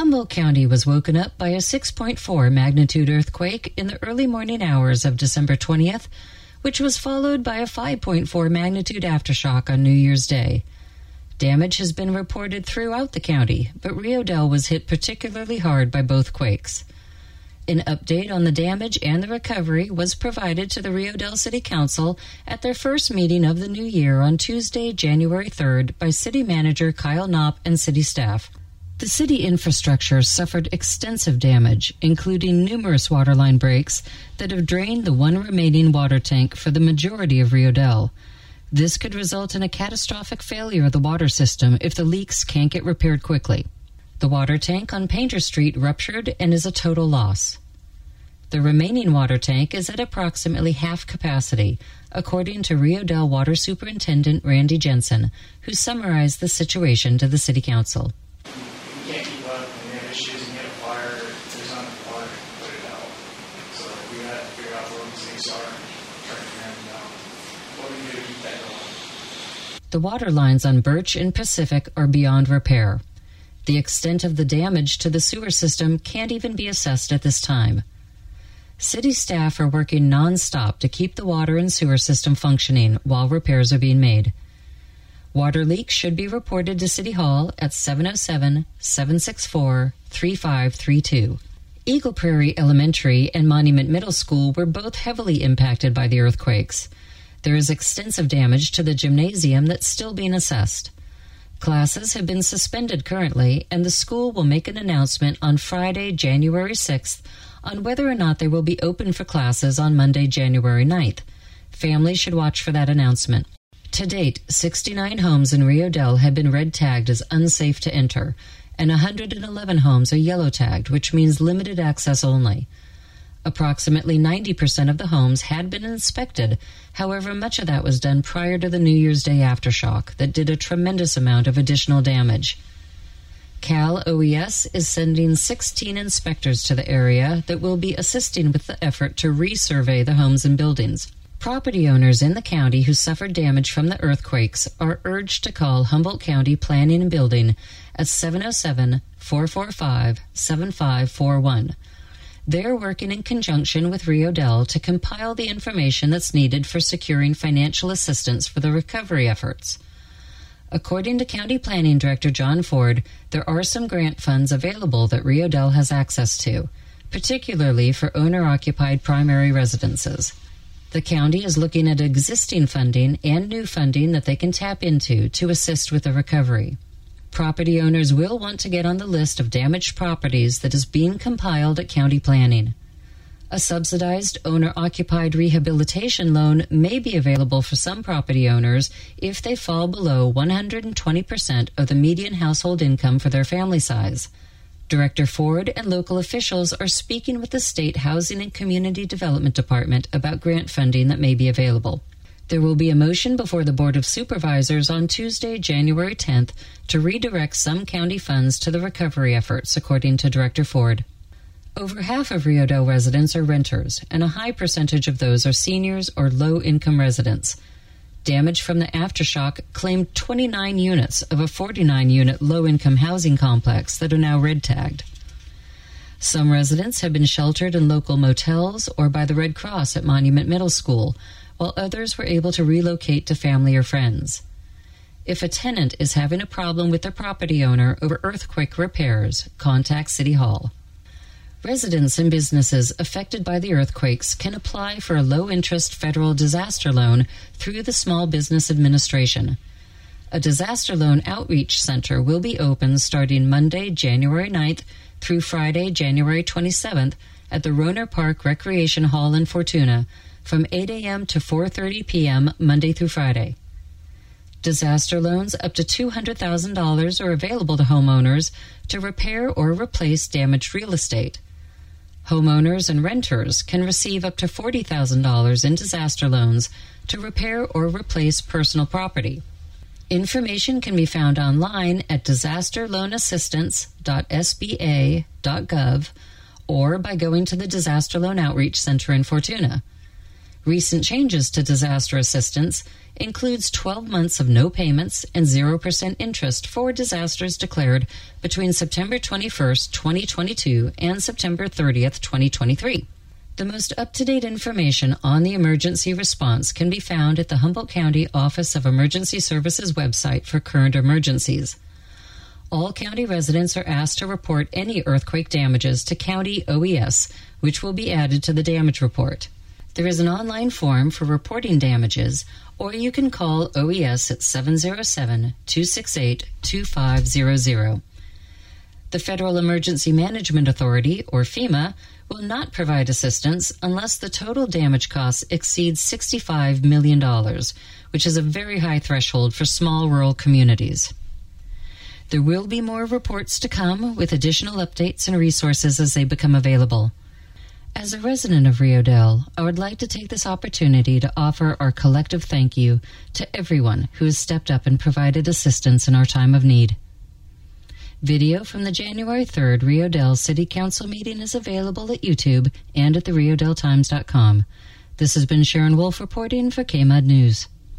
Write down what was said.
Humboldt County was woken up by a 6.4 magnitude earthquake in the early morning hours of December 20th, which was followed by a 5.4 magnitude aftershock on New Year's Day. Damage has been reported throughout the county, but Rio Dell was hit particularly hard by both quakes. An update on the damage and the recovery was provided to the Rio Dell City Council at their first meeting of the new year on Tuesday, January 3rd by City Manager Kyle Knopp and city staff. The city infrastructure suffered extensive damage, including numerous waterline breaks that have drained the one remaining water tank for the majority of Rio Dell. This could result in a catastrophic failure of the water system if the leaks can't get repaired quickly. The water tank on Painter Street ruptured and is a total loss. The remaining water tank is at approximately half capacity, according to Rio Dell Water Superintendent Randy Jensen, who summarized the situation to the City Council. You can't keep up, and we have issues, and you have a fire, there's not enough water to put it out. So we got to figure out where these things are and try to figure out what we can do to keep that going. The water lines on Birch and Pacific are beyond repair. The extent of the damage to the sewer system can't even be assessed at this time. City staff are working non-stop to keep the water and sewer system functioning while repairs are being made. Water leaks should be reported to City Hall at 707-764-3532. Eagle Prairie Elementary and Monument Middle School were both heavily impacted by the earthquakes. There is extensive damage to the gymnasium that's still being assessed. Classes have been suspended currently, and the school will make an announcement on Friday, January 6th, on whether or not they will be open for classes on Monday, January 9th. Families should watch for that announcement. To date, 69 homes in Rio Dell have been red-tagged as unsafe to enter, and 111 homes are yellow-tagged, which means limited access only. Approximately 90% of the homes had been inspected. However, much of that was done prior to the New Year's Day aftershock that did a tremendous amount of additional damage. Cal OES is sending 16 inspectors to the area that will be assisting with the effort to resurvey the homes and buildings. Property owners in the county who suffered damage from the earthquakes are urged to call Humboldt County Planning and Building at 707-445-7541. They're working in conjunction with Rio Dell to compile the information that's needed for securing financial assistance for the recovery efforts. According to County Planning Director John Ford, there are some grant funds available that Rio Dell has access to, particularly for owner-occupied primary residences. The county is looking at existing funding and new funding that they can tap into to assist with the recovery. Property owners will want to get on the list of damaged properties that is being compiled at county planning. A subsidized owner-occupied rehabilitation loan may be available for some property owners if they fall below 120% of the median household income for their family size. Director Ford and local officials are speaking with the State Housing and Community Development Department about grant funding that may be available. There will be a motion before the Board of Supervisors on Tuesday, January 10th, to redirect some county funds to the recovery efforts, according to Director Ford. Over half of Rio Dell residents are renters, and a high percentage of those are seniors or low-income residents. Damage from the aftershock claimed 29 units of a 49-unit low-income housing complex that are now red-tagged. Some residents have been sheltered in local motels or by the Red Cross at Monument Middle School, while others were able to relocate to family or friends. If a tenant is having a problem with their property owner over earthquake repairs, contact City Hall. Residents and businesses affected by the earthquakes can apply for a low-interest federal disaster loan through the Small Business Administration. A disaster loan outreach center will be open starting Monday, January 9th through Friday, January 27th at the Roner Park Recreation Hall in Fortuna from 8 a.m. to 4:30 p.m. Monday through Friday. Disaster loans up to $200,000 are available to homeowners to repair or replace damaged real estate. Homeowners and renters can receive up to $40,000 in disaster loans to repair or replace personal property. Information can be found online at disasterloanassistance.sba.gov or by going to the Disaster Loan Outreach Center in Fortuna. Recent changes to disaster assistance includes 12 months of no payments and 0% interest for disasters declared between September 21st, 2022 and September 30th, 2023. The most up-to-date information on the emergency response can be found at the Humboldt County Office of Emergency Services website for current emergencies. All county residents are asked to report any earthquake damages to County OES, which will be added to the damage report. There is an online form for reporting damages, or you can call OES at 707-268-2500. The Federal Emergency Management Authority, or FEMA, will not provide assistance unless the total damage costs exceed $65 million, which is a very high threshold for small rural communities. There will be more reports to come with additional updates and resources as they become available. As a resident of Rio Dell, I would like to take this opportunity to offer our collective thank you to everyone who has stepped up and provided assistance in our time of need. Video from the January 3rd Rio Dell City Council meeting is available at YouTube and at the RioDellTimes.com. This has been Sharon Wolf reporting for KMUD News.